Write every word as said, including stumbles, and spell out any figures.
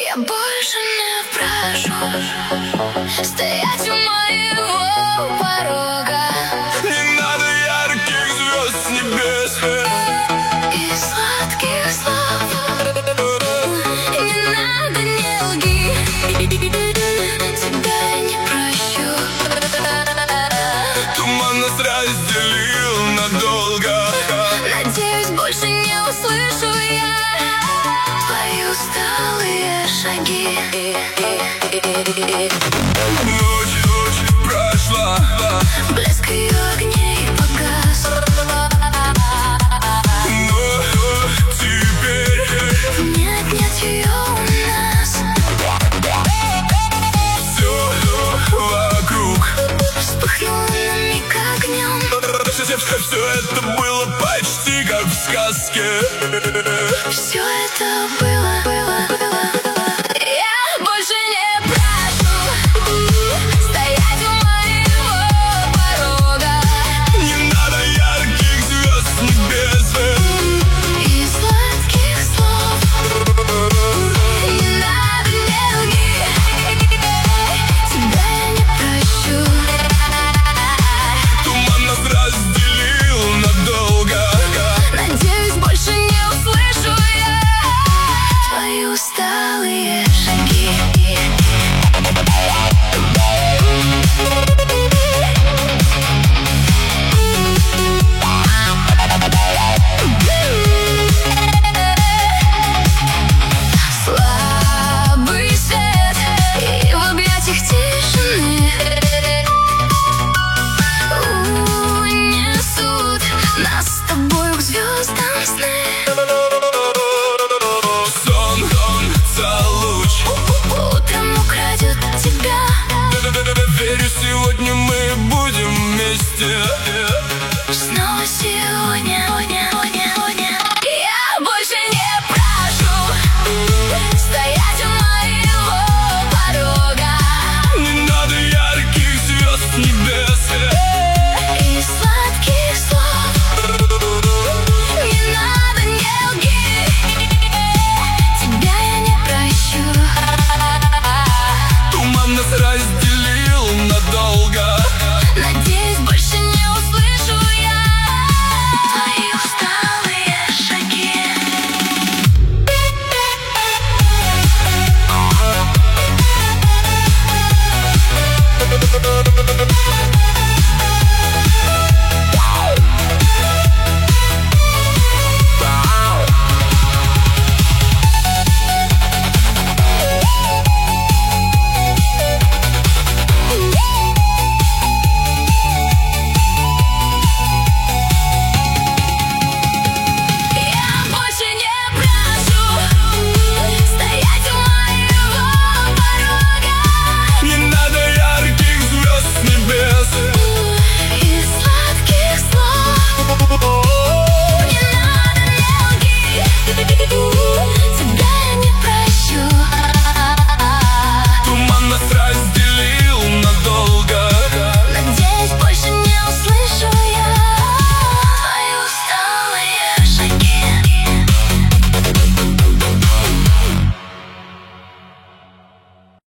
Я больше не прошу стоять у моего порога. Не надо ярких звезд с небес И сладких слов. Не надо, не лги, тебя я не прощу. Туман нас разделил надолго. Надеюсь, больше не услышу я твои усталые шаги. Ночь, ночь прошла, Блеск ее огней погас. но теперь Нет, нет ее у нас. все вокруг. Вспыхнуло на миг огнем. Все это было почти как в сказке. Все это было, было, было, было. Я больше не прошу стоять у моего порога. Не надо ярких звезд с небес И сладких слов. Не надо, не лги, тебя я не прощу. Туман нас разделил надолго. Надеюсь, больше не услышу я твои уста.